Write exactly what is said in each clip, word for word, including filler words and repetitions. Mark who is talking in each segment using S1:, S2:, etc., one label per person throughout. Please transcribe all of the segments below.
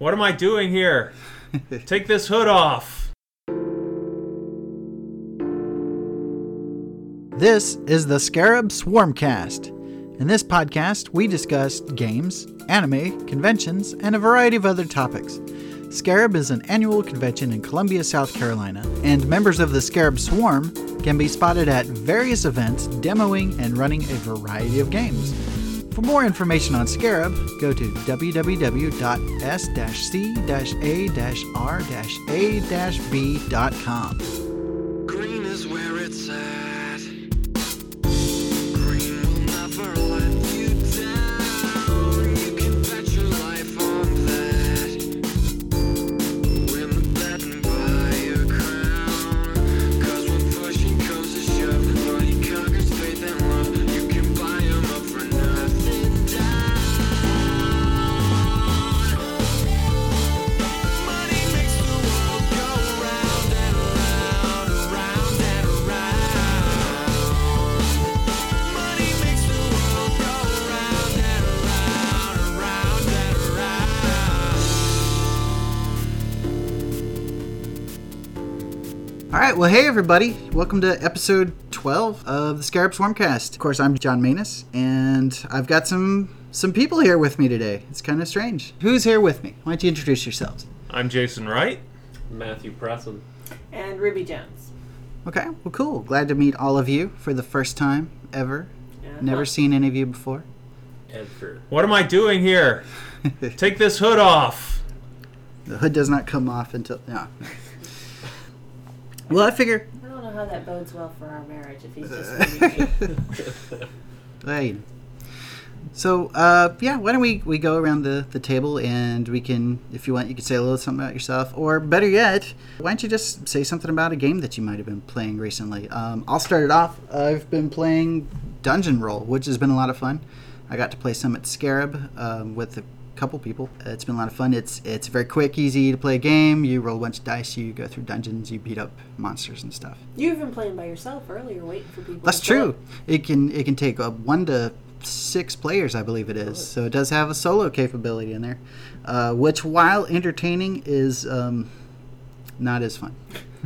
S1: What am I doing here? Take this hood off.
S2: This is the Scarab Swarmcast. In this podcast, we discuss games, anime, conventions, and a variety of other topics. Scarab is an annual convention in Columbia, South Carolina, and members of the Scarab Swarm can be spotted at various events demoing and running a variety of games. For more information on Scarab, go to w w w dot s c a r a b dot com.
S3: Green is where it's at. Green will never let you down. You can bet your life on that. Win the bet and buy a crown. Cause when pushing comes to shove, money conquers faith and love. You can buy 'em up for nothing down. Money makes the world go round and round, around and around. Money makes the world go round and around, around and around.
S2: All right, well, hey, everybody. Welcome to episode twelve of the Scarab Swarmcast. Of course, I'm John Manus, and I've got some some people here with me today. It's kind of strange. Who's here with me? Why don't you introduce yourselves?
S1: I'm Jason Wright.
S4: Matthew Presson.
S5: And Ruby Jones.
S2: Okay, well, cool. Glad to meet all of you for the first time ever.
S5: Yeah.
S2: Never seen any of you before.
S4: Edford.
S1: What am I doing here? Take this hood off.
S2: The hood does not come off until... No. Well, I figure...
S5: I don't know how that bodes well for our marriage if he's just leaving.
S2: Right. So, uh, yeah, why don't we, we go around the, the table and we can, if you want, you can say a little something about yourself. Or better yet, why don't you just say something about a game that you might have been playing recently. Um, I'll start it off. I've been playing Dungeon Roll, which has been a lot of fun. I got to play some at Scarab um, with a couple people. It's been a lot of fun. It's it's a very quick, easy to play game. You roll a bunch of dice, you go through dungeons, you beat up monsters and stuff.
S5: You've been playing by yourself earlier, waiting for people.
S2: That's
S5: to show
S2: true.
S5: up.
S2: It can it can take uh, one to six players, I believe it is. So it does have a solo capability in there, uh, which, while entertaining, is um, not as fun.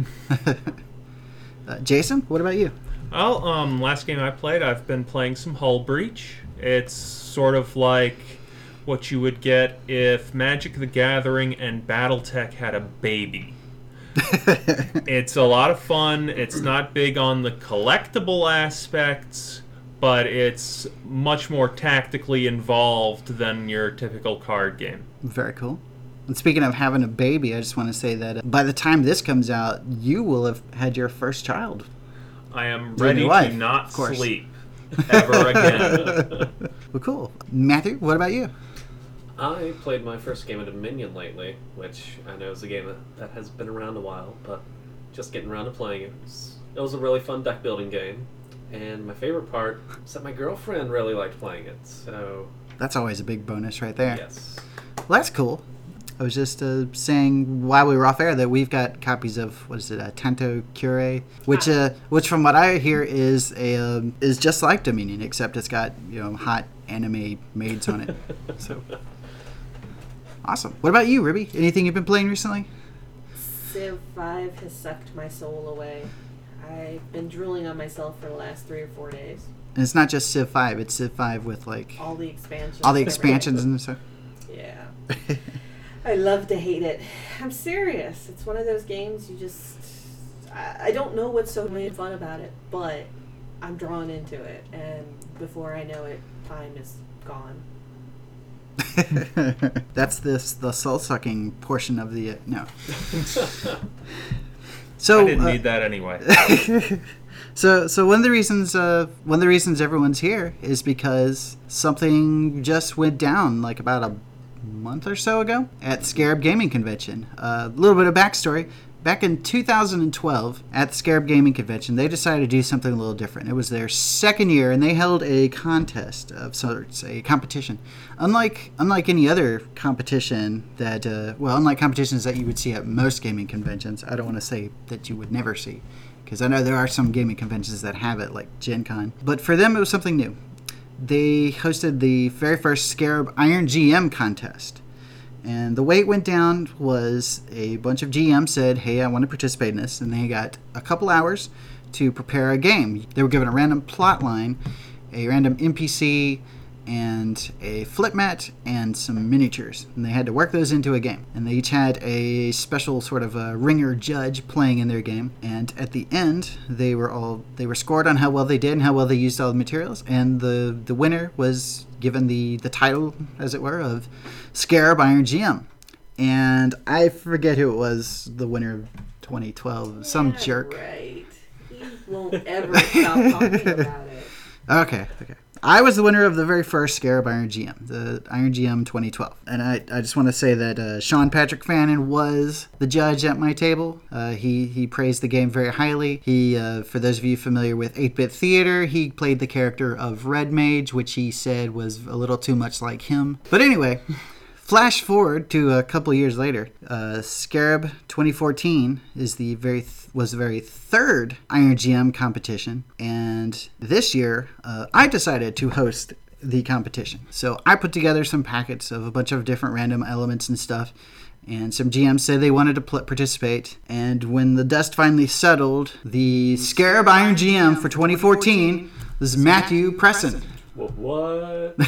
S2: uh, Jason, what about you?
S1: Well, um, last game I played, I've been playing some Hull Breach. It's sort of like what you would get if Magic the Gathering and BattleTech had a baby. It's a lot of fun. It's not big on the collectible aspects, but it's much more tactically involved than your typical card game.
S2: Very cool. And speaking of having a baby, I just want to say that uh, by the time this comes out, you will have had your first child.
S1: I am
S2: You and
S1: ready
S2: your wife,
S1: to not
S2: of course.
S1: sleep ever again.
S2: Well, cool. Matthew, what about you?
S4: I played my first game of Dominion lately, which I know is a game that, that has been around a while, but just getting around to playing it. It was, it was a really fun deck building game, and my favorite part is that my girlfriend really liked playing it, so...
S2: That's always a big bonus right there.
S4: Yes.
S2: Well, that's cool. I was just uh, saying while we were off air that we've got copies of, what is it, uh, Tanto Cure, which, uh, which from what I hear is a um, is just like Dominion, except it's got, you know, hot anime maids on it. So awesome. What about you, Ruby? Anything you've been playing recently?
S5: Civ five has sucked my soul away. I've been drooling on myself for the last three or four days.
S2: And it's not just Civ five; it's Civ five with like
S5: All the expansions.
S2: all the
S5: and
S2: expansions and stuff.
S5: everything. Yeah. I love to hate it. I'm serious. It's one of those games you just... I, I don't know what's so many fun about it, but I'm drawn into it. And before I know it, time is gone.
S2: That's this the soul sucking portion of the uh, no. So
S1: I didn't
S2: uh,
S1: need that anyway.
S2: So, so one of the reasons, uh, one of the reasons everyone's here is because something just went down like about a month or so ago at Scarab Gaming Convention. A uh, little bit of backstory. Back in two thousand twelve, at the Scarab Gaming Convention, they decided to do something a little different. It was their second year, and they held a contest of sorts, a competition. Unlike unlike any other competition that, uh, well, unlike competitions that you would see at most gaming conventions, I don't want to say that you would never see, because I know there are some gaming conventions that have it, like Gen Con. But for them, it was something new. They hosted the very first Scarab Iron G M contest. And the way it went down was a bunch of G Ms said, hey, I want to participate in this. And they got a couple hours to prepare a game. They were given a random plot line, a random N P C, and a flip mat, and some miniatures. And they had to work those into a game. And they each had a special sort of a ringer judge playing in their game. And at the end, they were all they were scored on how well they did and how well they used all the materials. And the, the winner was given the, the title, as it were, of Scarab Iron G M. And I forget who it was, the winner of twenty twelve. Some
S5: Yeah,
S2: jerk.
S5: Right. He won't ever stop talking about it.
S2: Okay, okay. I was the winner of the very first Scarab Iron G M, the Iron G M twenty twelve. And I, I just want to say that uh, Sean Patrick Fannin was the judge at my table. Uh, he, he praised the game very highly. He, uh, for those of you familiar with eight-Bit Theater, he played the character of Red Mage, which he said was a little too much like him. But anyway... Flash forward to a couple years later. Uh, Scarab twenty fourteen is the very th- was the very third Iron G M competition, and this year uh, I decided to host the competition. So I put together some packets of a bunch of different random elements and stuff, and some G Ms said they wanted to pl- participate. And when the dust finally settled, the Scarab Iron G M for twenty fourteen was Matthew Presson.
S4: What?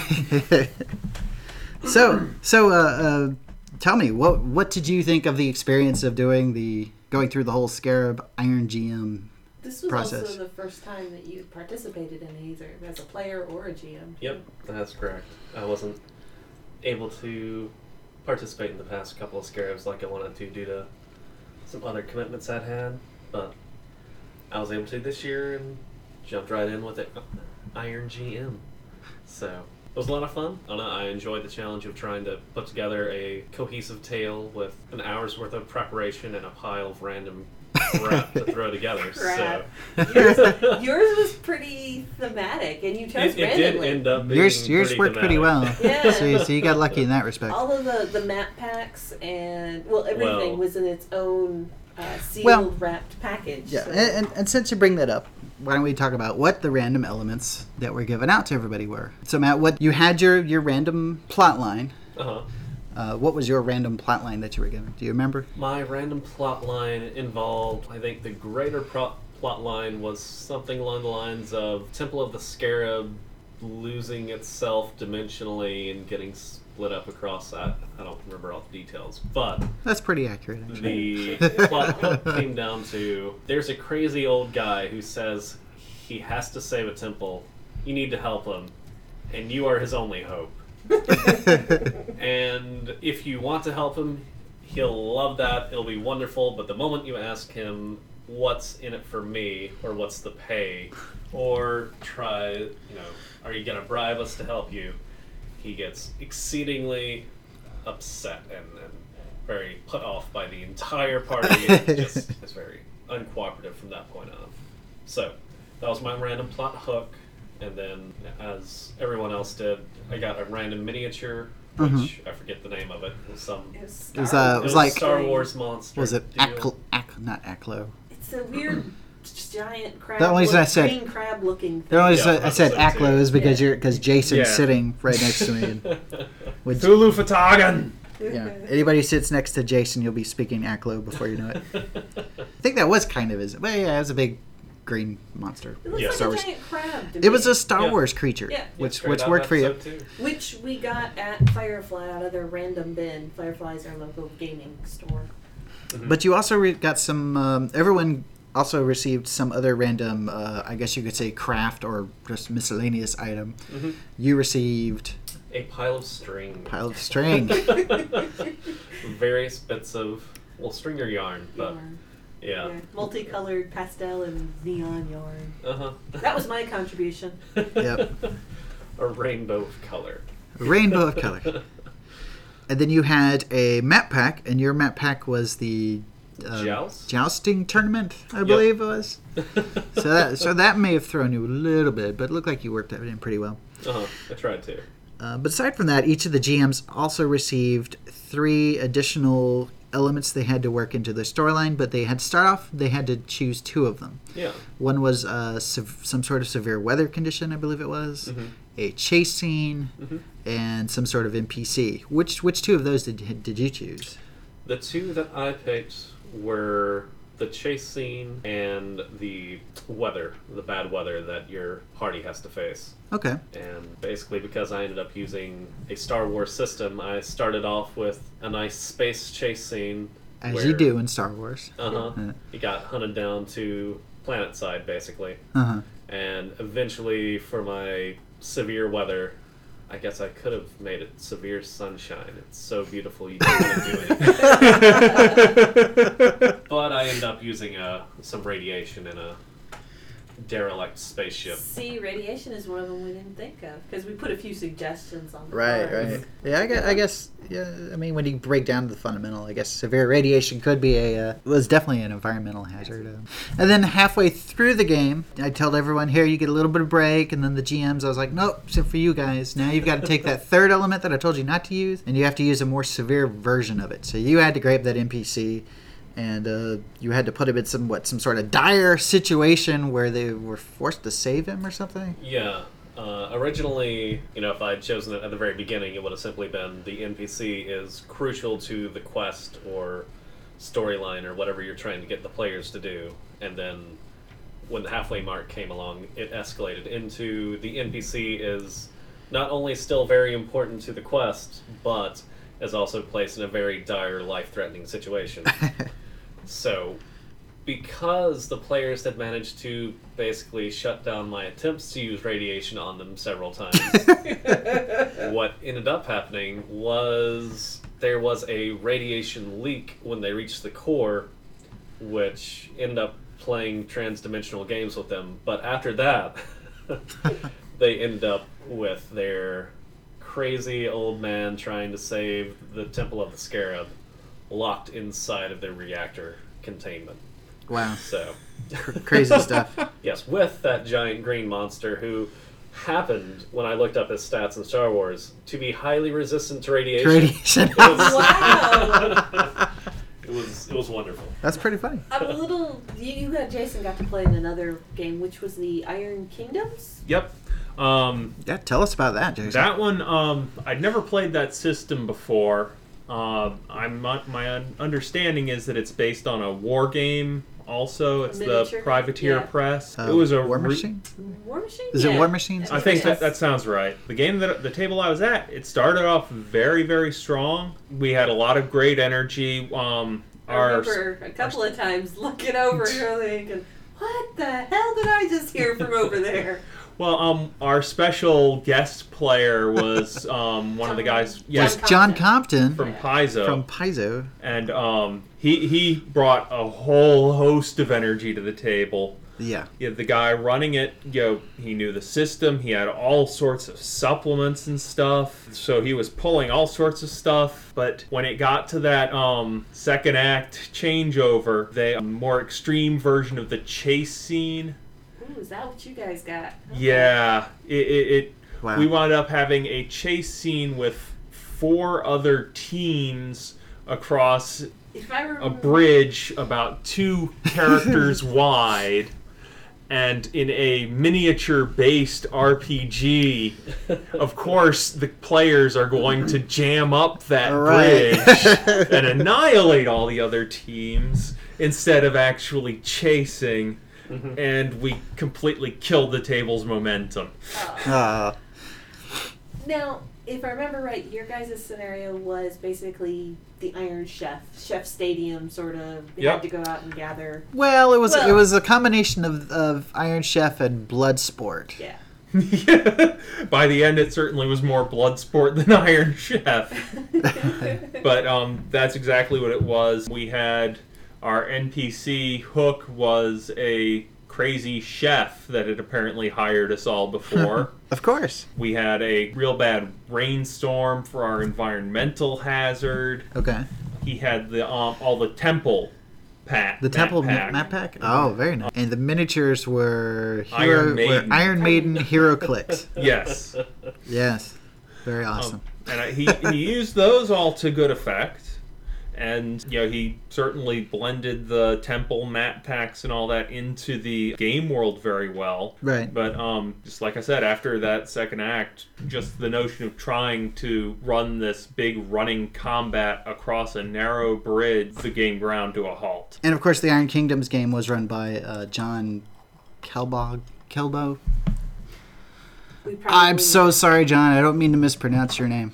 S2: So, so uh, uh, tell me, what what did you think of the experience of doing the going through the whole Scarab Iron G M?
S5: This was
S2: Process.
S5: also the first time that you participated in either as a player or a G M.
S4: Yep, that's correct. I wasn't able to participate in the past couple of Scarabs like I wanted to due to some other commitments I'd had, but I was able to this year and jumped right in with it. Iron G M. So... it was a lot of fun. I don't know, I enjoyed the challenge of trying to put together a cohesive tale with an hour's worth of preparation and a pile of random crap to throw together.
S5: Crap.
S4: So
S5: Yours, yours was pretty thematic, and you chose
S4: it, it did
S5: randomly.
S4: end up being
S2: Yours yours
S4: pretty
S2: worked pretty
S4: thematic.
S2: well.
S5: Yeah.
S2: So, you- so you got lucky in that respect.
S5: All of the, the map packs and, well, everything
S4: Well-
S5: was in its own uh, sealed,
S2: Well,
S5: wrapped package.
S2: Yeah,
S5: so-
S2: and, and, and since you bring that up, why don't we talk about what the random elements that were given out to everybody were? So Matt, what you had your your random plot line.
S4: Uh-huh.
S2: Uh, what was your random plot line that you were given? Do you remember?
S4: My random plot line involved, I think the greater pro- plot line was something along the lines of Temple of the Scarab losing itself dimensionally and getting split up across that. I don't remember all the details, but
S2: That's pretty accurate, actually.
S4: the plot came down to there's a crazy old guy who says he has to save a temple. You need to help him, and you are his only hope. And if you want to help him, he'll love that. It'll be wonderful. But the moment you ask him what's in it for me, or what's the pay, or try, you know, are you gonna bribe us to help you, he gets exceedingly upset and, and very put off by the entire party. And just is very uncooperative from that point on. So that was my random plot hook. And then, as everyone else did, I got a random miniature, which
S2: Mhm.
S4: I forget the name of it. It was some.
S5: It was,
S2: It was,
S5: Star
S2: uh,
S4: It
S2: it
S4: was,
S2: was like-
S4: a Star Wars monster.
S2: Was it
S4: deal.
S2: Akl, Ak, not Aklo?
S5: It's a weird giant crab.
S2: The only reason I
S5: look-
S2: said-
S5: green crab looking thing.
S2: The only
S4: Yeah,
S2: reason I
S4: I
S2: said
S4: thought so,
S2: Aklo
S4: too.
S2: is because
S5: Yeah.
S2: you're because Jason's
S1: Yeah.
S2: sitting right next to me. And which,
S1: Thulu Fatagan!
S2: yeah, anybody who sits next to Jason, you'll be speaking Aklo before you know it. I think that was kind of his. Well, yeah, it was a big green monster.
S5: It looks
S4: Yeah.
S5: like
S2: Star
S5: a
S2: Wars.
S5: giant crab. To
S2: It was
S5: me.
S2: a Star
S4: Yeah.
S2: Wars creature,
S5: Yeah.
S4: Yeah,
S2: which
S4: straight
S2: which
S4: out
S2: worked
S4: of
S2: for you.
S4: episode two.
S5: Which we got at Firefly out of their random bin. Firefly's our local gaming store.
S2: But you also re- got some. Um, everyone also received some other random, uh, I guess you could say, craft or just miscellaneous item.
S4: Mhm.
S2: You received
S4: A pile of string.
S2: a pile of string.
S4: Various bits of, well, string or yarn, but
S5: Yarn.
S4: yeah.
S5: Yeah. Multicolored pastel and neon yarn.
S4: Uh-huh.
S5: That was my contribution.
S2: Yep.
S4: A rainbow of color.
S2: A rainbow of color. And then you had a map pack, and your map pack was the um,
S4: Joust?
S2: jousting tournament, I believe it was. So that so that may have thrown you a little bit, but it looked like you worked that in pretty well.
S4: Uh-huh. I tried to.
S2: Uh, but aside from that, each of the G Ms also received three additional elements they had to work into their storyline, but they had to start off, they had to choose two of them.
S4: Yeah.
S2: One was uh, sev- some sort of severe weather condition, I believe it was,
S4: Mhm.
S2: a chase scene,
S4: Mm-hmm.
S2: and some sort of N P C. Which which two of those did did you choose?
S4: The two that I picked were the chase scene and the weather, the bad weather that your party has to face.
S2: Okay.
S4: And basically, because I ended up using a Star Wars system, I started off with a nice space chase scene.
S2: As
S4: where,
S2: you do in Star Wars.
S4: Uh-huh.
S2: Yeah.
S4: You got hunted down to planet side, basically.
S2: Uh-huh.
S4: And eventually, for my severe weather, I guess I could have made it severe sunshine. It's so beautiful you don't want to do anything. But I ended up using uh, some radiation in a derelict spaceship.
S5: See, radiation is one of them we didn't think of because we put a few suggestions on the
S2: Right,
S5: board.
S2: right. Yeah, I guess, I guess. Yeah, I mean, when you break down to the fundamental, I guess severe radiation could be a uh, was definitely an environmental hazard. Um, and then halfway through the game, I told everyone, "Here, you get a little bit of break." And then the G Ms, I was like, "Nope, except for you guys. Now you've got to take that third element that I told you not to use, and you have to use a more severe version of it. So you had to grab that N P C." And uh, you had to put him in some what some sort of dire situation where they were forced to save him or something.
S4: Yeah. Uh, originally, you know, if I had chosen it at the very beginning, it would have simply been the N P C is crucial to the quest or storyline or whatever you're trying to get the players to do. And then when the halfway mark came along, it escalated into the N P C is not only still very important to the quest, but is also placed in a very dire, life-threatening situation. So, because the players had managed to basically shut down my attempts to use radiation on them several times, what ended up happening was there was a radiation leak when they reached the core, which ended up playing trans-dimensional games with them. But after that, they ended up with their crazy old man trying to save the Temple of the Scarab locked inside of their reactor containment.
S2: Wow.
S4: So,
S2: Crazy stuff.
S4: yes, with that giant green monster who happened, when I looked up his stats in Star Wars, to be highly resistant to radiation.
S2: Radiation.
S4: It was,
S5: Wow.
S4: it was, it was wonderful.
S2: That's pretty funny.
S5: I'm a little. You, you got Jason got to play in another game, which was the Iron Kingdoms.
S1: Yep. Um,
S2: Yeah, tell us about that, Jason.
S1: that one, um, I'd never played that system before. Uh, I'm not, my un- understanding is that it's based on a war game. Also, it's the
S5: Miniature?
S1: Privateer
S5: Yeah.
S1: Press.
S2: Uh,
S1: it was a
S2: War
S1: re-
S2: Machine?
S5: War Machine.
S2: Is it
S5: Yeah.
S2: War Machines?
S1: I think
S5: Yes.
S1: that, that sounds right. The game that the table I was at, it started off very, very strong. We had a lot of great energy. Um,
S5: I
S1: our
S5: remember a couple of times looking over and thinking, "What the hell did I just hear from over there?"
S1: well, um, our special guest player was um, one of the guys.
S2: Yes,
S1: Yes,
S2: John Compton
S1: from Paizo.
S2: from Paizo.
S1: and um, he he brought a whole host of energy to the table.
S2: Yeah.
S1: Yeah, the guy running it, you know, he knew the system. He had all sorts of supplements and stuff. So he was pulling all sorts of stuff. But when it got to that um, second act changeover, the um, more extreme version of the chase scene,
S5: Ooh, is that what you guys got? Okay.
S1: yeah, it, it, it
S2: Wow.
S1: we wound up having a chase scene with four other teams across
S5: If I remember,
S1: a bridge about two characters wide, and in a miniature-based R P G, of course, the players are going to jam up that
S2: Right.
S1: bridge and annihilate all the other teams instead of actually chasing, and we completely killed the table's momentum.
S2: Uh,
S5: Now, if I remember right, your guys' scenario was basically the Iron Chef, Chef Stadium, sort of. You
S1: Yep.
S5: had to go out and gather.
S2: well, it was
S5: Well-
S2: it was a combination of, of Iron Chef and Bloodsport.
S5: Yeah.
S1: By the end, it certainly was more Bloodsport than Iron Chef. But um, that's exactly what it was. We had our N P C, Hook, was a crazy chef that had apparently hired us all before.
S2: Of course.
S1: We had a real bad rainstorm for our environmental hazard.
S2: Okay.
S1: He had the um, all the temple pack.
S2: The Temple
S1: map
S2: map
S1: pack.
S2: map pack? Oh, very nice. And the miniatures were Hero,
S1: Iron
S2: were
S1: Maiden.
S2: Iron Maiden Hero Clicks.
S1: Yes.
S2: Yes. Very awesome.
S1: Um, and I, he, he used those all to good effect. And, you know, he certainly blended the temple map packs and all that into the game world very well.
S2: Right.
S1: But, um, just like I said, after that second act, just the notion of trying to run this big running combat across a narrow bridge, the game ground to a halt.
S2: And of course, the Iron Kingdoms game was run by uh, John Kelbog. Kelbo.
S5: We probably
S2: I'm so sorry, John. I don't mean to mispronounce your name.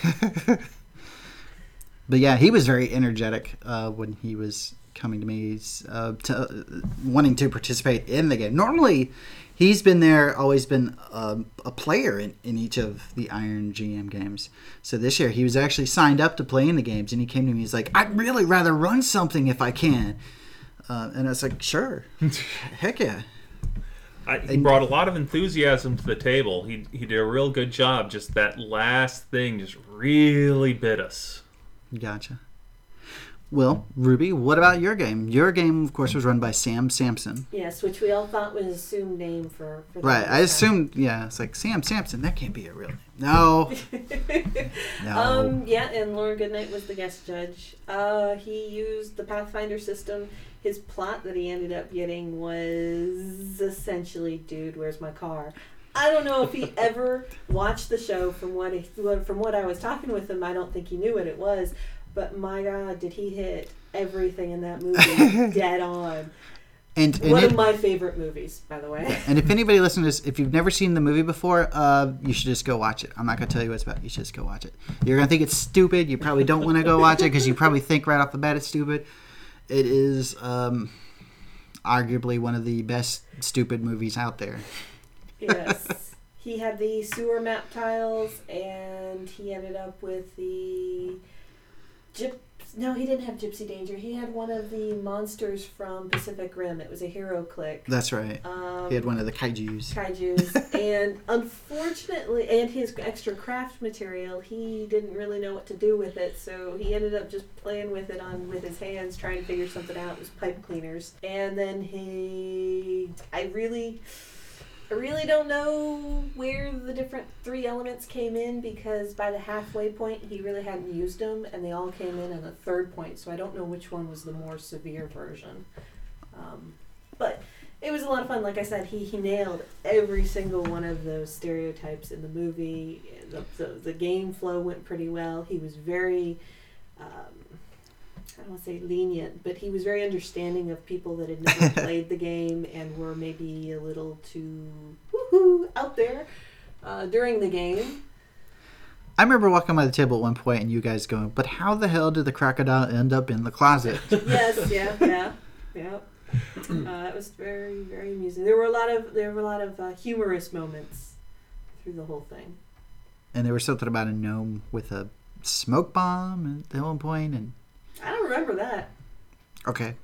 S2: But yeah, he was very energetic uh, when he was coming to me, uh, to, uh, wanting to participate in the game. Normally, he's been there, always been um, a player in, in each of the Iron G M games. So this year, he was actually signed up to play in the games, and he came to me. He's like, "I'd really rather run something if I can." Uh, and I was like, "Sure, heck yeah."
S1: I, he brought a lot of enthusiasm to the table. He he did a real good job. Just that last thing just really bit us.
S2: Gotcha. Well, Ruby, what about your game? Your game, of course, was run by Sam Sampson.
S5: Yes, which we all thought was an assumed name for. for the
S2: Right. I
S5: longest time.
S2: assumed, yeah, it's like Sam Sampson. That can't be a real name. No. No.
S5: Um, yeah, and Lauren Goodnight was the guest judge. Uh, he used the Pathfinder system. His plot that he ended up getting was essentially, "Dude, where's my car?" I don't know if he ever watched the show. From what he, from what I was talking with him, I don't think he knew what it was. But my God, did he hit everything in that movie dead on?
S2: And, and
S5: One
S2: it,
S5: of my favorite movies, by the way.
S2: and if anybody listening to this, if you've never seen the movie before, uh, you should just go watch it. I'm not going to tell you what it's about. You should just go watch it. You're going to think it's stupid. You probably don't want to go watch it because you probably think right off the bat it's stupid. It is um, arguably one of the best stupid movies out there.
S5: Yes. He had the sewer map tiles, and he ended up with the gyp. No, he didn't have Gypsy Danger. He had one of the monsters from Pacific Rim. It was a hero click.
S2: That's right.
S5: Um,
S2: He had one of the kaijus.
S5: Kaijus. And unfortunately, and his extra craft material, he didn't really know what to do with it, so he ended up just playing with it on with his hands, trying to figure something out. It was pipe cleaners. And then he... I really... I really don't know where the different three elements came in, because by the halfway point he really hadn't used them, and they all came in at the third point, so I don't know which one was the more severe version. Um, but it was a lot of fun. Like I said, he, he nailed every single one of those stereotypes in the movie. The, the, the game flow went pretty well. He was very... Um, I don't want to say lenient, but he was very understanding of people that had never played the game and were maybe a little too woohoo out there uh, during the game.
S2: I remember walking by the table at one point and you guys going, "But how the hell did the crocodile end up in the closet?"
S5: Yes, yeah, yeah, yeah. Uh, it was very, very amusing. There were a lot of there were a lot of uh, humorous moments through the whole thing.
S2: And there was something about a gnome with a smoke bomb at one point, and
S5: I don't remember that.
S2: okay,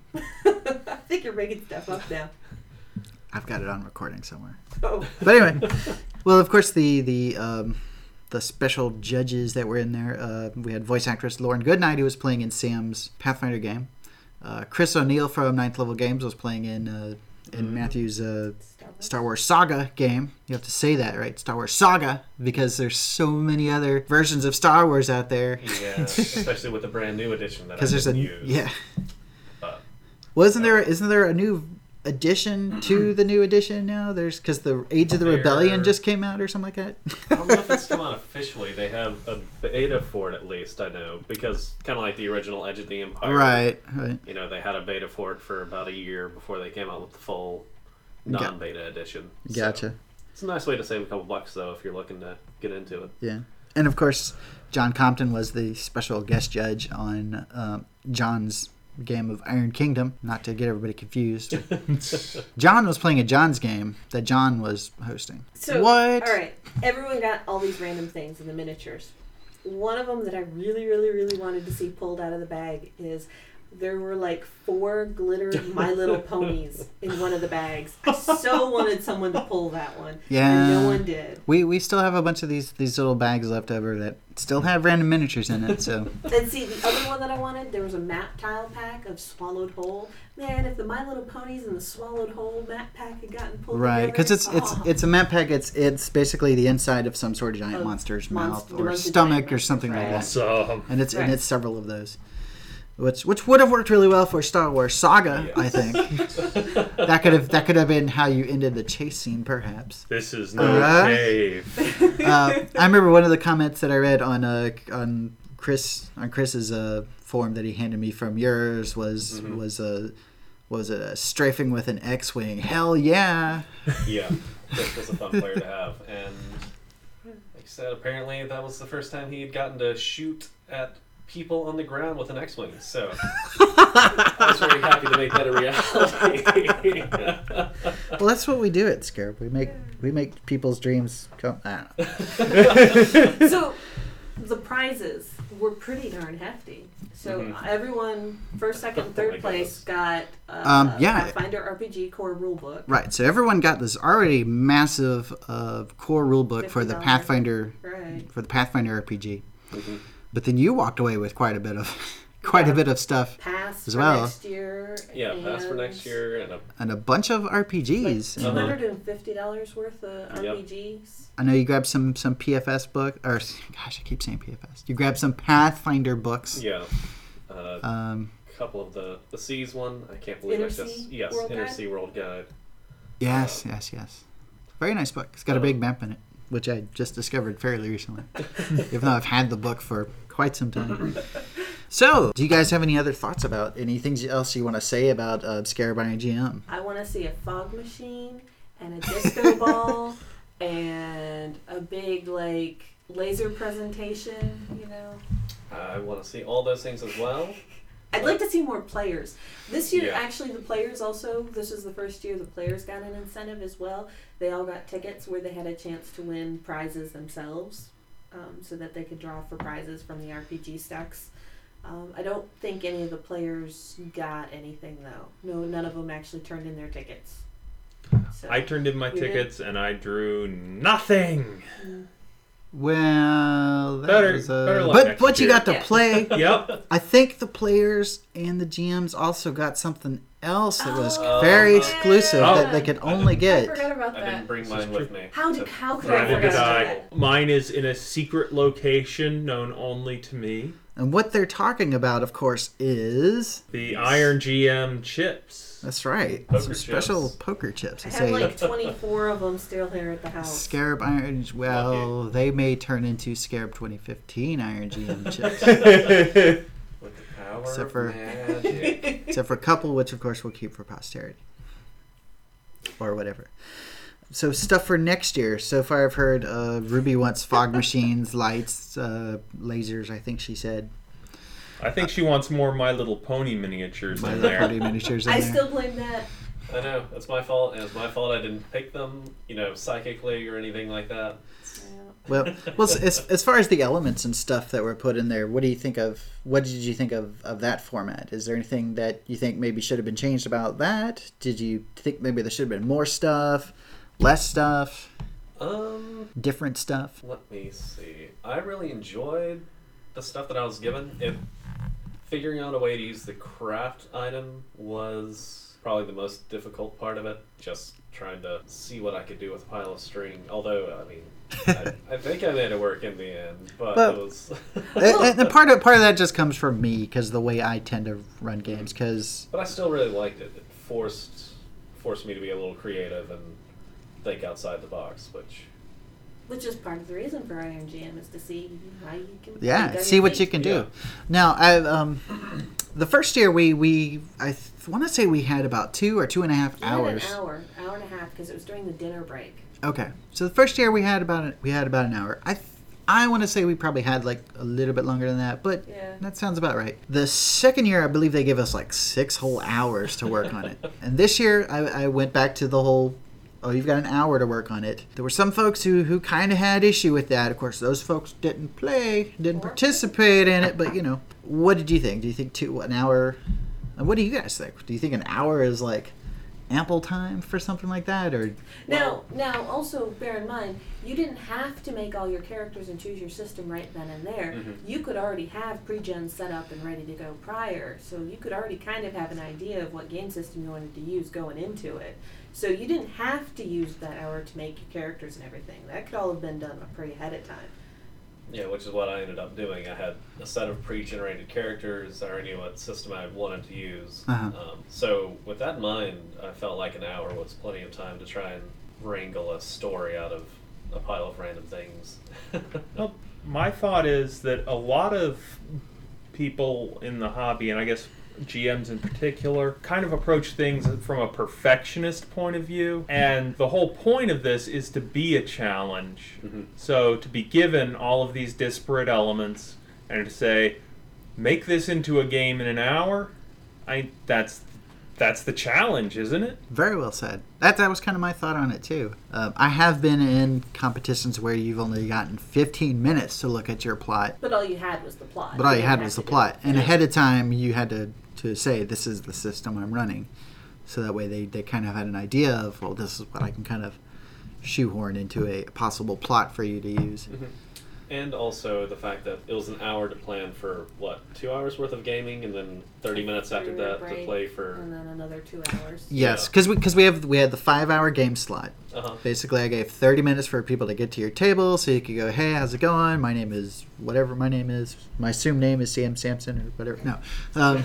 S5: I think you're making stuff up now.
S2: I've got it on recording somewhere.
S5: Oh.
S2: But anyway, well, of course, the the um, the special judges that were in there, uh, we had voice actress Lauren Goodnight, who was playing in Sam's Pathfinder game. Uh, Chris O'Neill from Ninth Level Games was playing in uh, in Matthew's uh, Star Wars Saga game. You have to say that, right? Star Wars Saga, because there's so many other versions of Star Wars out there.
S4: Yeah, especially with the brand new edition that I
S2: Because there's a
S4: didn't use.
S2: yeah.
S4: But,
S2: Well, isn't there isn't there a new addition to the new edition now? There's because the Age of the
S4: There-
S2: Rebellion just came out or something like that.
S4: I don't know if it's come out officially. They have a beta for it, at least, I know. Because kind of like the original Edge of the Empire.
S2: Right, right.
S4: You know, they had a beta for it for about a year before they came out with the full non-beta edition. So
S2: Gotcha.
S4: it's a nice way to save a couple bucks, though, if you're looking to get into it.
S2: Yeah, and of course, John Compton was the special guest judge on um, John's game of Iron Kingdom. Not to get everybody confused. John was playing a John's game that John was hosting.
S5: So,
S2: What?
S5: All right, everyone got all these random things in the miniatures. One of them that I really, really, really wanted to see pulled out of the bag is there were like four glittered My Little Ponies in one of the bags. I so wanted someone to pull that one,
S2: Yeah.
S5: and no one did.
S2: We we still have a bunch of these these little bags left over that still have random miniatures in it. So
S5: And see, the other one that I wanted, there was a map tile pack of Swallowed Whole. Man, if the My Little Ponies and the Swallowed Whole map pack had gotten pulled
S2: right,
S5: together,
S2: because it's it's
S5: oh.
S2: it's a map pack. It's it's basically the inside of some sort of giant
S5: Of
S2: monster's
S5: monst-
S2: mouth
S5: the
S2: or
S5: ones with
S2: stomach
S5: giant
S2: or something like
S5: monsters,
S2: that.
S1: Awesome.
S2: And it's and
S5: Right.
S2: it's several of those. which which would have worked really well for Star Wars Saga, I
S4: Yes.
S2: think. that could have that could have been how you ended the chase scene, perhaps.
S1: This is no
S2: Uh,
S1: cave.
S2: Uh, I remember one of the comments that I read on uh, on Chris on Chris's uh, form that he handed me from yours was
S4: Mhm.
S2: was a was it a strafing with an X-wing? Hell yeah!
S4: Yeah, this was a fun player to have, and like you said, apparently that was the first time he had gotten to shoot at people on the ground with an X-wing. So I was very happy to make that a reality.
S2: Well, that's what we do at Scarab. We make we make people's dreams come. I don't know.
S5: So the prizes were pretty darn hefty. So
S4: Mhm.
S5: everyone, first, second,
S4: Oh
S5: third
S4: my
S5: place, got uh,
S2: Um, yeah.
S5: Pathfinder R P G core rulebook.
S2: Right. So everyone got this already massive uh, core rulebook for the
S5: fifty dollars.
S2: Pathfinder
S5: Right.
S2: for the Pathfinder R P G.
S4: Mhm.
S2: But then you walked away with quite a bit of quite
S5: Yeah.
S2: a bit of stuff
S5: Pass
S2: As
S5: for
S2: well.
S5: next year.
S4: Yeah, pass for
S5: and
S4: next year, and a,
S2: and a bunch of R P Gs.
S5: Two
S4: Uh-huh.
S5: hundred and fifty dollars worth of
S4: Yep.
S5: R P Gs.
S2: I know you grabbed some some P F S book or gosh, I keep saying P F S. You grabbed some Pathfinder books.
S4: yeah, uh,
S2: Um,
S4: a couple of the the Seas one. I can't believe I
S5: Inner
S4: just
S5: Sea
S4: yes,
S5: World
S4: Inner
S5: Guide?
S4: Sea World Guide.
S2: yes, yes, yes. Very nice book. It's got a
S4: Uh,
S2: big map in it, which I just discovered fairly recently, even though I've had the book for quite some time. So, do you guys have any other thoughts about anything else you want to say about uh, Scarab Iron G M?
S5: I want to see a fog machine and a disco ball and a big like laser presentation. You know,
S4: I want to see all those things as well.
S5: I'd like to see more players. This year,
S4: Yeah.
S5: actually, the players also. This is the first year the players got an incentive as well. They all got tickets where they had a chance to win prizes themselves, um, so that they could draw for prizes from the R P G stacks. Um, I don't think any of the players got anything though. No, none of them actually turned in their tickets. So,
S1: I turned in my
S5: You did?
S1: tickets and I drew nothing.
S2: Well, that
S1: Better-
S2: was, uh,
S1: better luck
S2: but
S1: next
S2: but you
S1: year.
S2: got to
S5: Yeah.
S2: play.
S1: Yep.
S2: I think the players and the G Ms also got something else that was
S5: Oh,
S2: very
S4: yeah.
S2: exclusive that they could only
S5: I
S2: get.
S5: forgot about
S4: I
S5: that.
S4: didn't bring
S1: This
S4: mine
S1: is
S4: with
S1: true.
S4: me.
S5: How did
S4: to-
S5: how could
S1: Neither
S5: I
S1: did
S5: forget about
S1: I.
S5: that?
S1: Mine is in a secret location known only to me.
S2: And what they're talking about, of course, is
S1: The Iron G M chips.
S2: that's right,
S4: Poker
S2: some special
S4: chips.
S2: poker chips.
S5: I
S2: It's
S5: have
S2: a
S5: like twenty-four of them still here at the house.
S2: Scarab Iron. Well, they may turn into Scarab twenty fifteen Iron G M chips,
S4: With the power
S2: Except
S4: of
S2: for-
S4: magic.
S2: except for a couple, which of course we'll keep for posterity or whatever. So stuff for next year. So far, I've heard uh, Ruby wants fog machines, lights, uh, lasers. I think she said.
S1: I think she wants more My Little Pony miniatures
S2: My
S1: in
S2: Little
S1: there.
S2: Pony miniatures in
S5: I
S2: there.
S5: still blame that.
S4: I know it's my fault, and it's my fault I didn't pick them, you know, psychically or anything like that.
S2: Well, well, as, as far as the elements and stuff that were put in there, what do you think of? What did you think of, of that format? Is there anything that you think maybe should have been changed about that? Did you think maybe there should have been more stuff, less stuff,
S4: Um,
S2: different stuff?
S4: let me see. I really enjoyed the stuff that I was given. It figuring out a way to use the craft item was probably the most difficult part of it. Just trying to see what I could do with a pile of string. Although, I mean, I, I think I made it work in the end, but,
S2: But-
S4: it was.
S2: and, and part of part of that just comes from me because the way I tend to run games. Because
S4: But I still really liked it. It forced forced me to be a little creative and think outside the box, which
S5: Which is part of the reason for Iron G M is to see how you can.
S2: yeah,
S5: think on
S2: see
S5: your
S2: what you
S5: feet.
S2: can do.
S4: Yeah.
S2: Now, I um, the first year we we I th- want to say we had about two or two and a half
S5: You had
S2: hours.
S5: an hour, hour and a half, because it was during the dinner break.
S2: Okay, so the first year we had about a, we had about an hour. I th- I want to say we probably had like a little bit longer than that, but
S5: Yeah.
S2: that sounds about right. The second year, I believe they gave us like six whole hours to work on it, and this year I, I went back to the whole. Oh, you've got an hour to work on it. There were some folks who, who kind of had issue with that. Of course, those folks didn't play, didn't
S5: Or-
S2: participate in it. But you know, what did you think? Do you think two an hour? And what do you guys think? Do you think an hour is like ample time for something like that, or
S5: Now, now, also bear in mind, you didn't have to make all your characters and choose your system right then and there.
S4: Mhm.
S5: You could already have pre-gen set up and ready to go prior, so you could already kind of have an idea of what game system you wanted to use going into it. So you didn't have to use that hour to make your characters and everything. That could all have been done pretty ahead of time.
S4: Yeah, which is what I ended up doing. I had a set of pre-generated characters. I already knew what system I wanted to use.
S2: Uh-huh.
S4: Um, so with that in mind, I felt like an hour was plenty of time to try and wrangle a story out of a pile of random things.
S1: Well, my thought is that a lot of people in the hobby, and I guess G Ms in particular, kind of approach things from a perfectionist point of view. And the whole point of this is to be a challenge.
S4: Mm-hmm.
S1: So to be given all of these disparate elements and to say, make this into a game in an hour, I that's that's the challenge, isn't it?
S2: Very well said. That that was kind of my thought on it too. Um, I have been in competitions where you've only gotten fifteen minutes to look at your plot,
S5: But all you had was the plot.
S2: but all you
S5: didn't
S2: had
S5: have
S2: was
S5: to
S2: the
S5: do
S2: plot,
S5: it.
S2: and
S4: Yeah.
S2: ahead of time you had to to say this is the system I'm running, so that way they they kind of had an idea of, well, this is what I can kind of shoehorn into a possible plot for you to use.
S4: Mm-hmm. And also the fact that it was an hour to plan for, what, two hours worth of gaming, and then thirty minutes after
S5: Three-minute
S4: that to
S5: break,
S4: play for...
S5: and then another two hours.
S2: Yes,
S4: Yeah.
S2: because we because we have we had the five hour game slot.
S4: Uh-huh.
S2: Basically, I gave thirty minutes for people to get to your table, so you could go, hey, how's it going? My name is whatever my name is. My assumed name is Sam Sampson or whatever. No, um,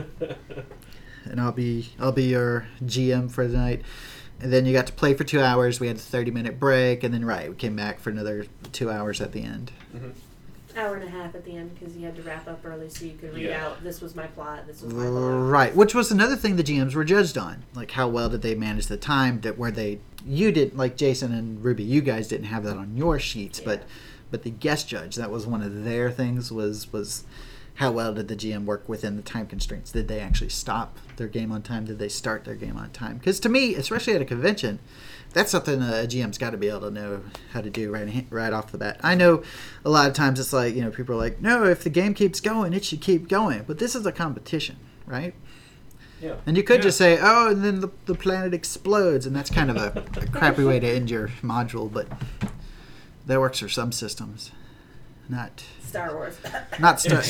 S2: and I'll be I'll be your G M for the night. And then you got to play for two hours. We had a thirty minute break, and then right, we came back for another two hours at the end.
S4: Mm-hmm.
S5: Hour and a half at the end because you had to wrap up early so you could read
S4: Yeah.
S5: out, this was my plot, this was my log.
S2: Right, which was another thing the G Ms were judged on, like how well did they manage the time. That where they you didn't, like Jason and Ruby, you guys didn't have that on your sheets,
S5: Yeah.
S2: but but the guest judge, that was one of their things, was was how well did the G M work within the time constraints? Did they actually stop their game on time? Did they start their game on time? Because to me, especially at a convention, that's something a G M's got to be able to know how to do right right off the bat. I know a lot of times it's like, you know, people are like, no, if the game keeps going, it should keep going. But this is a competition, right?
S4: Yeah.
S2: And you could
S1: Yeah.
S2: just say, oh, and then the, the planet explodes, and that's kind of a, a crappy way to end your module, but that works for some systems. Not
S5: Star Wars.
S2: not Star,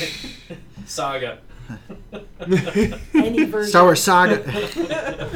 S4: Saga.
S5: Any version.
S2: Star Wars Saga.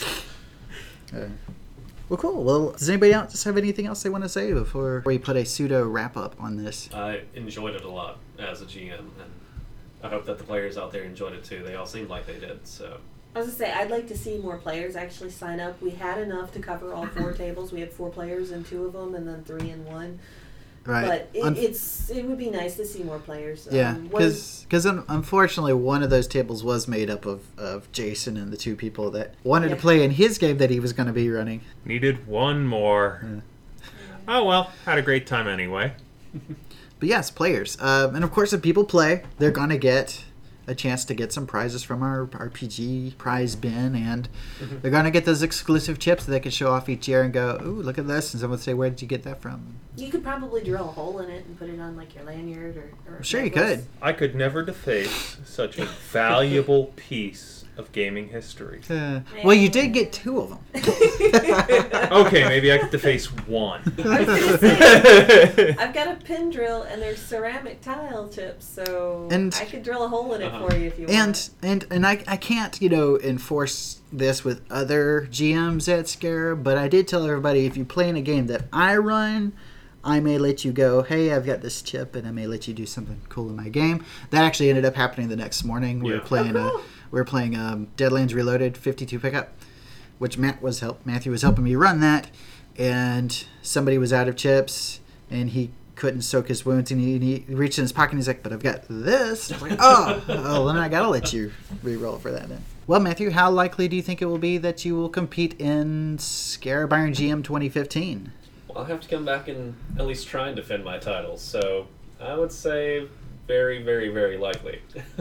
S2: Uh, well, cool. Well, does anybody else have anything else they want to say before we put a pseudo wrap up on this?
S4: I enjoyed it a lot as a G M, and I hope that the players out there enjoyed it too. They all seemed like they did, so...
S5: I was gonna say, I'd like to see more players actually sign up. We had enough to cover all four tables. We had four players in two of them, and then three in one.
S2: Right.
S5: But it,
S2: Un-
S5: it's it would be nice to see more players.
S2: Yeah,
S5: Um, one-
S2: because unfortunately one of those tables was made up of, of Jason and the two people that wanted to
S5: Yeah.
S2: play in his game that he was going to be running.
S1: Needed one more.
S2: Yeah.
S1: Oh well, had a great time anyway.
S2: But yes, players. Um, and of course, if people play, they're going to get a chance to get some prizes from our R P G prize bin, and
S4: Mhm.
S2: they're going to get those exclusive chips that they can show off each year and go, ooh, look at this. And someone would say, where did you get that from?
S5: You could probably drill a hole in it and put it on like your lanyard or. or
S2: Sure, you
S5: necklace.
S2: could.
S1: I could never deface such a valuable piece of gaming history.
S2: Uh, well, you did get two of them.
S1: Okay, maybe I could deface one.
S5: I was gonna say, I've got a pin drill and there's ceramic tile chips, so
S2: And-
S5: I could drill a hole in it
S4: Uh-huh.
S5: for you if you
S2: And
S5: want.
S2: and and I, I can't, you know, enforce this with other G Ms at Scarab, but I did tell everybody, if you play in a game that I run, I may let you go, hey, I've got this chip, and I may let you do something cool in my game. That actually ended up happening the next morning. We were
S4: Yeah.
S2: playing
S5: Oh, cool.
S2: uh, we were playing um, Deadlands Reloaded fifty-two pickup, which Matt was help Matthew was helping me run that, and somebody was out of chips, and he couldn't soak his wounds, and he, and he reached in his pocket and he's like, but I've got this. I was like, oh, oh, then I gotta let you re-roll for that then. Well, Matthew, how likely do you think it will be that you will compete in Scarab Iron G M twenty fifteen?
S4: Well, I'll have to come back and at least try and defend my titles, so I would say very, very, very likely.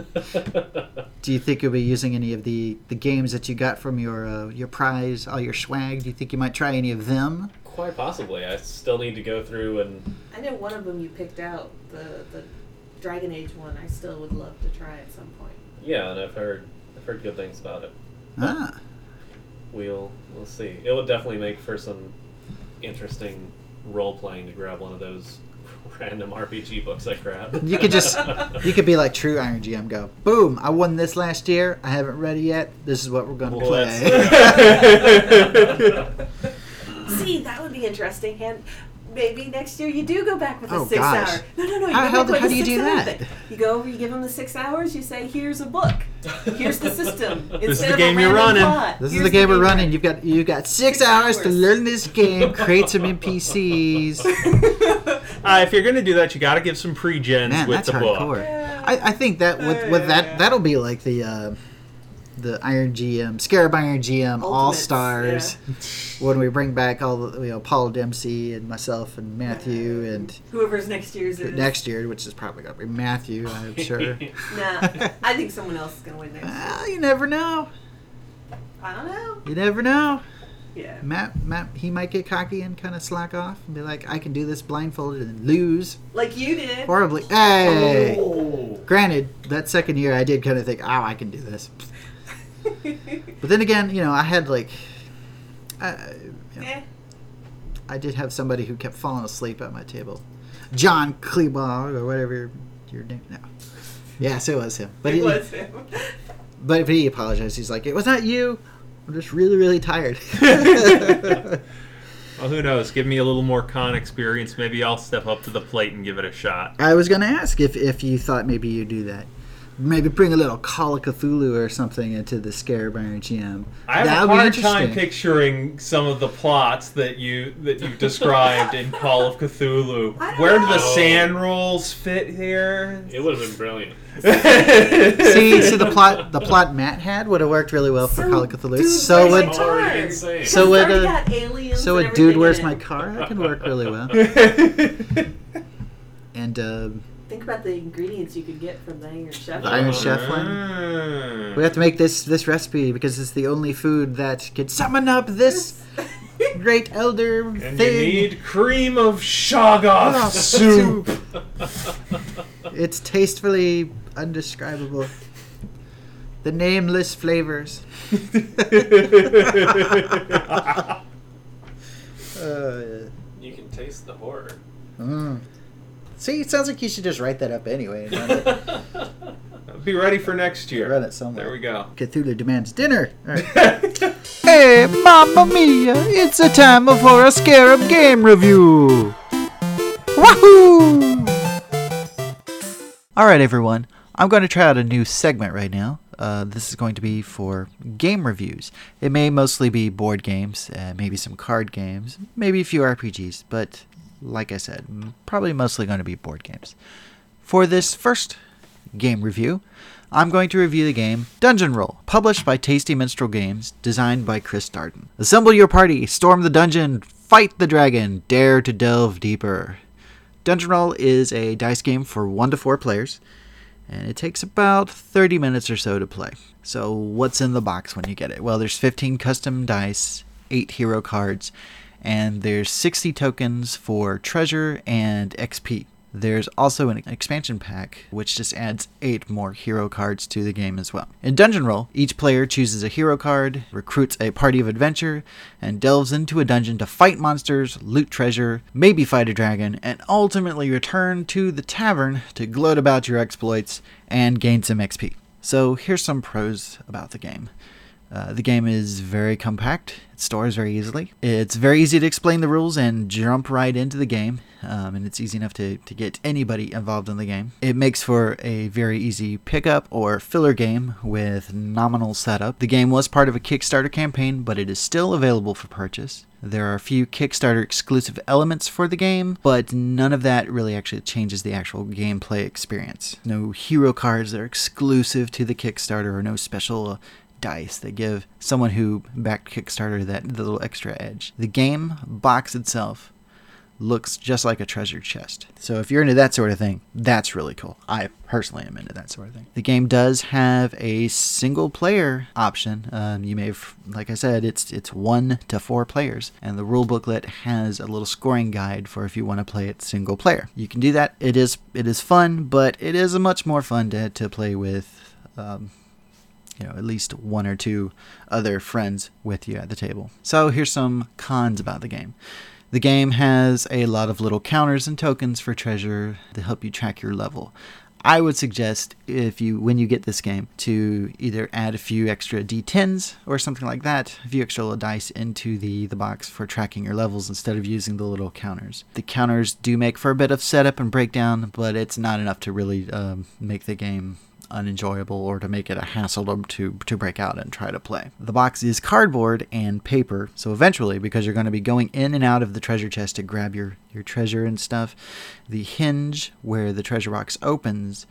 S2: Do you think you'll be using any of the, the games that you got from your uh, your prize, all your swag? Do you think you might try any of them?
S4: Quite possibly. I still need to go through and...
S5: I know one of them you picked out, the the Dragon Age one. I still would love to try at some point.
S4: Yeah, and I've heard I've heard good things about it.
S2: Ah,
S4: We'll we'll see. It would definitely make for some interesting role playing to grab one of those random R P G books I grabbed.
S2: you could just you could be like true Iron G M. Go, boom! I won this last year. I haven't read it yet. This is what we're gonna
S4: Well,
S2: play.
S4: that's-
S5: See, that would be interesting. Hand, maybe next year you do go back with a
S2: Oh,
S5: six
S2: gosh.
S5: hour. No, no, no. You
S2: How-
S5: go
S2: how
S5: back
S2: do-
S5: with
S2: how
S5: a
S2: do you do
S5: six-hour
S2: that?
S5: thing. You go over, you give them the six hours. You say, "Here's a book. Here's the system."
S1: is
S5: Instead
S1: the
S5: of
S1: game
S5: a
S1: you're
S5: random
S1: running.
S5: plot,
S2: This is
S5: here's
S2: the game we're
S5: you're
S2: running. You've got you've got six,
S5: Six
S2: hours to
S5: hours.
S2: learn this game, create some N P Cs.
S1: Uh, if you're gonna do that, you got to give some pre-gens
S2: Man,
S1: with
S2: that's
S1: the book.
S2: hardcore. I, I think that with with that that'll be like the uh, the Iron G M, Scarab Iron G M All
S5: Ultimates,
S2: Stars. When we bring back all the, you know, Paul Dempsey and myself and Matthew and
S5: Whoever's next year's is.
S2: next year, which is probably gonna be Matthew, I'm sure.
S5: Nah, I think someone else is gonna win next year.
S2: Well, you never know.
S5: I don't know.
S2: You never know.
S5: Yeah.
S2: Matt, Matt, he might get cocky and kind of slack off and be like, "I can do this blindfolded and lose
S5: Like you did.
S2: horribly." Hey,
S4: Oh.
S2: granted, that second year I did kind of think, "Oh, I can do this," but then again, you know, I had like, I, you know,
S5: Eh.
S2: I did have somebody who kept falling asleep at my table, John Klebog or whatever your name. No, yes, it was him. But
S5: It
S2: he,
S5: was him.
S2: but he apologized. He's like, "It was not you. I'm just really, really tired."
S1: Well, who knows? Give me a little more con experience. Maybe I'll step up to the plate and give it a shot.
S2: I was gonna ask if, if you thought maybe you'd do that. Maybe bring a little Call of Cthulhu or something into the Scarab Iron G M.
S1: I have
S2: That
S1: a
S2: would be
S1: hard time
S2: interesting.
S1: picturing some of the plots that you that you described in Call of Cthulhu.
S5: I don't
S1: Where do the
S4: know.
S1: sand rules fit here?
S4: It would have been brilliant.
S2: See, see the plot the plot Matt had would have worked really well for
S5: So,
S2: Call of Cthulhu.
S5: dude,
S2: so
S5: where's
S2: would
S5: my
S4: Already
S5: car?
S4: insane.
S2: So
S5: It's
S2: would
S5: already
S2: a-
S5: got aliens
S2: so
S5: and
S2: a dude
S5: everything
S2: where's
S5: in
S2: my
S5: it.
S2: car? That can work really well. And uh,
S5: Think about the ingredients you could get from the Iron Chef.
S2: The Iron Chef one.
S1: Ah.
S2: we have to make this this recipe because it's the only food that can summon up this great elder
S1: And
S2: thing.
S1: you need cream of Shoggoth
S2: Oh,
S1: soup.
S2: It's tastefully undescribable. The nameless flavors. Uh,
S4: You can taste the horror.
S2: mm. See, it sounds like you should just write that up anyway and run it,
S1: Be ready for next year.
S2: run it somewhere.
S1: There we go.
S2: Cthulhu demands dinner. All right. Hey, mamma mia! It's a time for a Scarab game review. Wahoo! All right, everyone. I'm going to try out a new segment right now. Uh, this is going to be for game reviews. It may mostly be board games, uh, maybe some card games, maybe a few R P Gs, but like I said, m- probably mostly going to be board games. For this first game review, I'm going to review the game Dungeon Roll, published by Tasty Minstrel Games, designed by Chris Darden. Assemble your party, storm the dungeon, fight the dragon, dare to delve deeper. Dungeon Roll is a dice game for one to four players, and it takes about thirty minutes or so to play. So what's in the box when you get it? Well, there's fifteen custom dice, eight hero cards, and there's sixty tokens for treasure and X P. There's also an expansion pack, which just adds eight more hero cards to the game as well. In Dungeon Roll, each player chooses a hero card, recruits a party of adventure, and delves into a dungeon to fight monsters, loot treasure, maybe fight a dragon, and ultimately return to the tavern to gloat about your exploits and gain some X P. So here's some pros about the game. Uh, the game is very compact. It stores very easily. It's very easy to explain the rules and jump right into the game, um, and it's easy enough to, to get anybody involved in the game. It makes for a very easy pickup or filler game with nominal setup. The game was part of a Kickstarter campaign, but it is still available for purchase. There are a few Kickstarter exclusive elements for the game, but none of that really actually changes the actual gameplay experience. No hero cards that are exclusive to the Kickstarter, or no special uh, dice that give someone who backed Kickstarter that little extra edge. The game box itself looks just like a treasure chest. So if you're into that sort of thing, that's really cool. I personally am into that sort of thing. The game does have a single player option. Um, you may have, like I said, it's it's one to four players, and the rule booklet has a little scoring guide for if you want to play it single player. You can do that. It is it is fun, but it is a much more fun to, to play with um, you know, at least one or two other friends with you at the table. So here's some cons about the game. The game has a lot of little counters and tokens for treasure to help you track your level. I would suggest if you, when you get this game, to either add a few extra D tens or something like that, a few extra little dice into the, the box for tracking your levels instead of using the little counters. The counters do make for a bit of setup and breakdown, but it's not enough to really um, make the game unenjoyable or to make it a hassle to, to to break out and try to play. The box is cardboard and paper, so eventually, because you're going to be going in and out of the treasure chest to grab your, your treasure and stuff, the hinge where the treasure box opens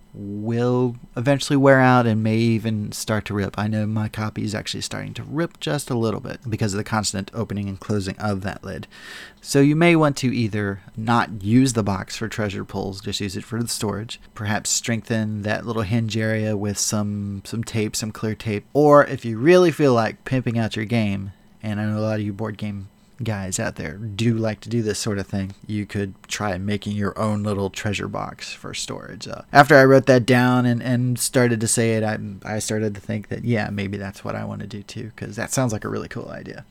S2: will eventually wear out and may even start to rip. I know my copy is actually starting to rip just a little bit because of the constant opening and closing of that lid. So you may want to either not use the box for treasure pulls, just use it for the storage, perhaps strengthen that little hinge area with some some tape, some clear tape, or if you really feel like pimping out your game, and I know a lot of you board game guys out there do like to do this sort of thing, you could try making your own little treasure box for storage. Uh, after I wrote that down and, and started to say it, I, I started to think that, yeah, maybe that's what I want to do too, because that sounds like a really cool idea.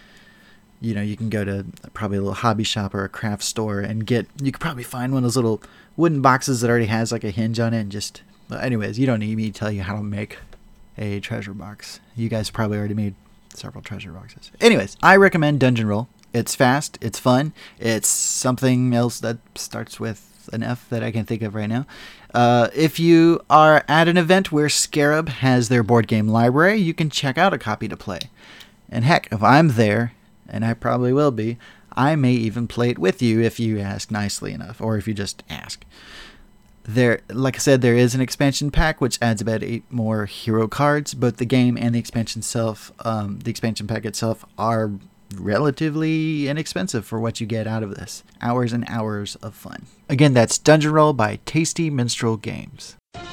S2: You know, you can go to probably a little hobby shop or a craft store and get, you could probably find one of those little wooden boxes that already has like a hinge on it and just, well, anyways, you don't need me to tell you how to make a treasure box. You guys probably already made several treasure boxes. Anyways, I recommend Dungeon Roll. It's fast, it's fun, it's something else that starts with an F that I can think of right now. Uh, if you are at an event where Scarab has their board game library, you can check out a copy to play. And heck, if I'm there, and I probably will be, I may even play it with you if you ask nicely enough, or if you just ask. There, like I said, there is an expansion pack which adds about eight more hero cards. Both the game and the expansion itself, um, the expansion pack itself, are relatively inexpensive for what you get out of this. Hours and hours of fun. Again, that's Dungeon Roll by Tasty Minstrel Games.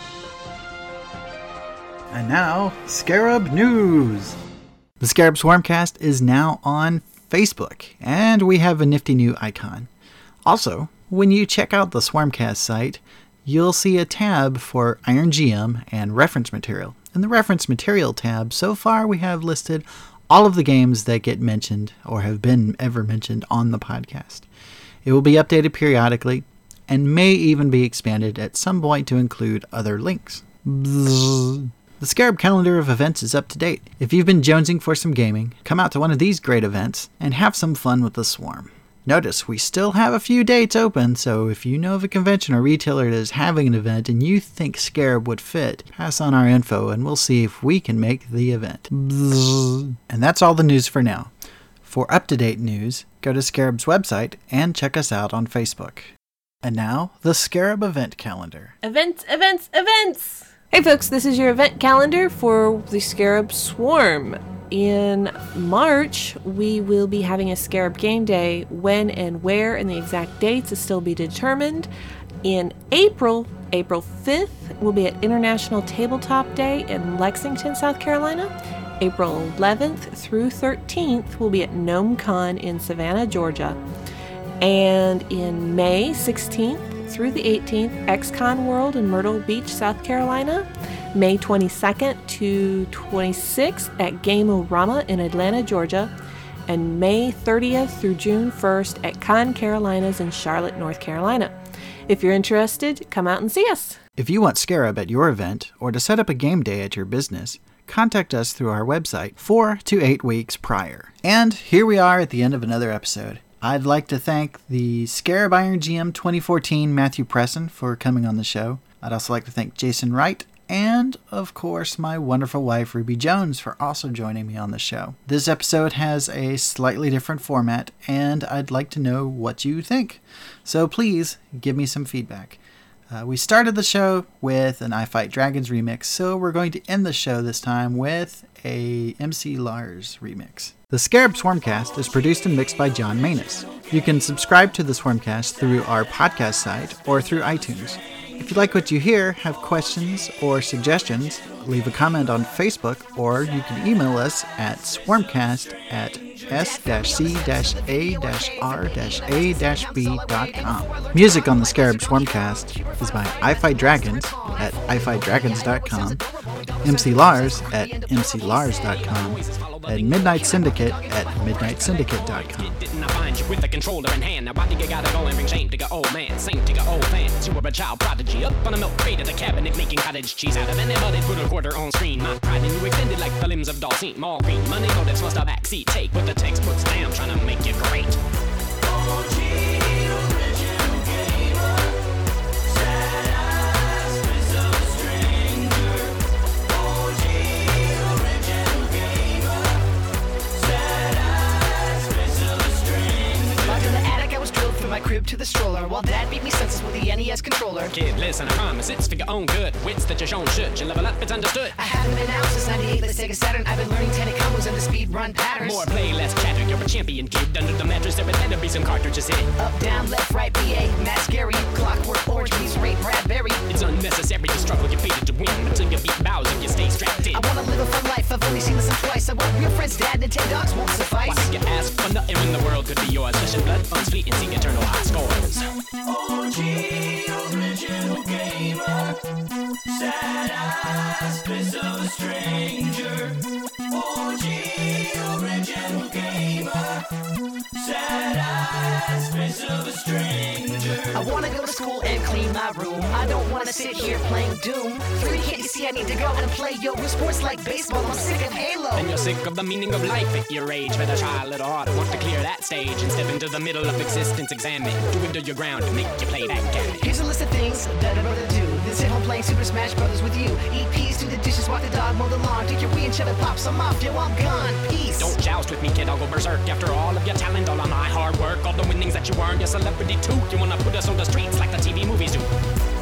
S2: And now, Scarab News. The Scarab Swarmcast is now on Facebook, and we have a nifty new icon. Also, when you check out the Swarmcast site, you'll see a tab for Iron G M and reference material. In the reference material tab, so far we have listed all of the games that get mentioned or have been ever mentioned on the podcast. It will be updated periodically and may even be expanded at some point to include other links. Bzzz. The Scarab calendar of events is up to date. If you've been jonesing for some gaming, come out to one of these great events and have some fun with the Swarm. Notice we still have a few dates open, so if you know of a convention or retailer that is having an event and you think Scarab would fit, pass on our info and we'll see if we can make the event. Bzzz. And that's all the news for now. For up-to-date news, go to Scarab's website and check us out on Facebook. And now, the Scarab event calendar.
S6: Events, events, events! Hey folks, this is your event calendar for the Scarab Swarm. In March, we will be having a Scarab Game Day. When and where and the exact dates is still be determined. In April, April fifth, will be at International Tabletop Day in Lexington, South Carolina. April eleventh through thirteenth will be at GnomeCon in Savannah, Georgia. And in May sixteenth through the eighteenth, XCon World in Myrtle Beach, South Carolina. May twenty-second to twenty-sixth at Game-O-Rama in Atlanta, Georgia, and May thirtieth through June first at Con Carolinas in Charlotte, North Carolina. If you're interested, come out and see us.
S2: If you want Scarab at your event or to set up a game day at your business, contact us through our website four to eight weeks prior. And here we are at the end of another episode. I'd like to thank the Scarab Iron G M twenty fourteen Matthew Presson for coming on the show. I'd also like to thank Jason Wright and, of course, my wonderful wife, Ruby Jones, for also joining me on the show. This episode has a slightly different format, and I'd like to know what you think. So please, give me some feedback. Uh, we started the show with an I Fight Dragons remix, so we're going to end the show this time with a M C Lars remix. The Scarab Swarmcast is produced and mixed by John Manus. You can subscribe to the Swarmcast through our podcast site or through iTunes. If you like what you hear, have questions or suggestions, leave a comment on Facebook, or you can email us at swarmcast at s c a r a b dot com. Music on the Scarab Swarmcast is by I Fight Dragons at i fight dragons dot com, M C Lars at m c lars dot com, and Midnight Syndicate at midnight syndicate dot com.
S7: manager with a controller in hand. Now why do you gotta go and bring shame to your old man? Same to your old fans. You were a child prodigy up on a milk crate at the cabinet making cottage cheese out of anybody put a quarter on screen. My pride in you extended like the limbs of Dalsine. Mall green money motives must have backseat take. Put the textbooks down trying to make you great.
S3: O G original gamer, sad eyes, face of a stranger. O G original gamer, sad eyes, face of a stranger.
S8: Locked in the attic, I was drilled from my crib to the stroller, while Dad beat me senseless with the N E S controller.
S7: Kid, listen, I promise it's for your own good. Wits that you're shown should. You level up, it's understood.
S8: I haven't been out since ninety-eight, let's take a Saturn. I've been learning ten combos and the speed run patterns.
S7: More play, less chatter. You're a champion, kid. Under the mattress, there better be some cartridges in.
S8: Up, down, left, right, B A, Matt Scary, Clockwork, Orange, Piece, Ray, Bradbury.
S7: It's unnecessary to struggle, you're fated to win. Until you beat Bowser, you stay strapped in.
S8: I wanna live a fun life, I've only seen this twice. I want real friends, Dad, and ten dogs won't suffice.
S7: Why did you ask for nothing when the world could be yours? Flesh and blood, funds fleet, and seek eternal high scores.
S3: O G original gamer, sad eyes, face of a stranger. O G original gamer, sad eyes, face of a stranger.
S8: I wanna go to school and clean my room. I don't wanna sit here playing Doom. Three, can't you see I need to go and play yo real sports like baseball? I'm sick of Halo.
S7: And you're sick of the meaning of life at your age. Better try a little harder, want to clear that stage and step into the middle of existence, examine. Do it to your ground to make you play that game.
S8: Here's a list of things that I'd rather do than sit home playing Super Smash Brothers with you. Eat peas, do the dishes, walk the dog, mow the lawn, take your Wii and shove it, pops. I'm off, yo, I'm gone. Peace.
S7: Don't joust with me, kid, I'll go berserk. After all of your talent, all of my hard work, all the winnings that you earned, your celebrity too. You wanna put us on the streets like the T V movies do.